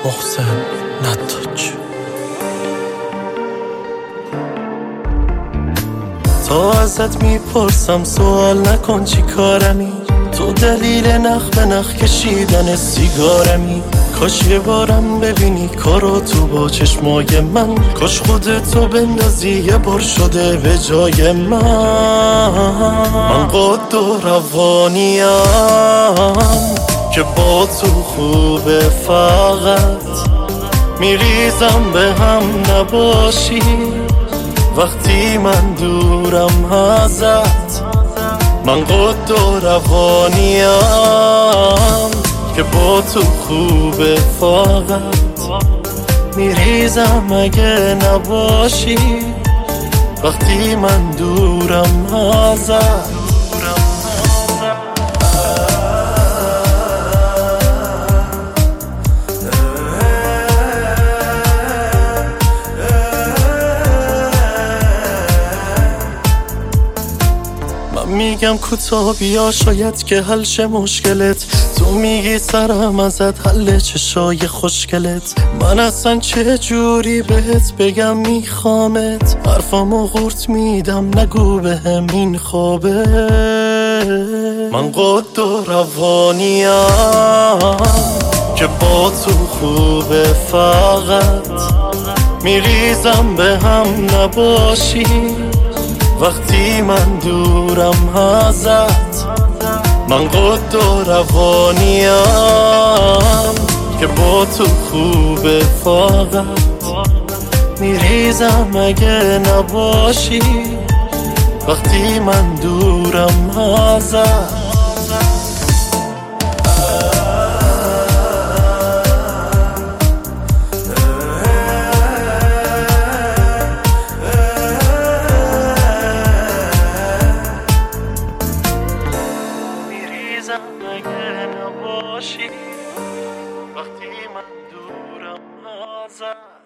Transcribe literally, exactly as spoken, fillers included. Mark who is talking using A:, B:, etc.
A: محسن نتاج. تا ازت میپرسم سوال نکن چی کارمی، تو دلیل نخ به نخ کشیدن سیگارمی. کاش یه بارم ببینی کارو تو با چشمای من، کاش خودتو بندازی یه بار شده به جای من. من قد و روانیم که با تو خوبه، فقط میریزم به هم نباشی وقتی من دورم ازت. من قد و روانیم که با تو خوبه، فقط میریزم اگه نباشی وقتی من دورم ازت. میگم کوتاه بیا شاید که حل شه مشکلت، تو میگی سرم ازت حل چشای خوشگلت. من اصلا چه جوری بهت بگم میخوامت، حرفامو قورت میدم نگو بهم این خوابه. من قد و روانیم که با تو خوبه، فقط میریزم به هم نباشی وقتی من دورم ازت. من قد و روانیم که با تو خوبه، فقط میریزم اگه نباشی وقتی من دورم ازت. اگه نباشی وقتی من دورم ازت.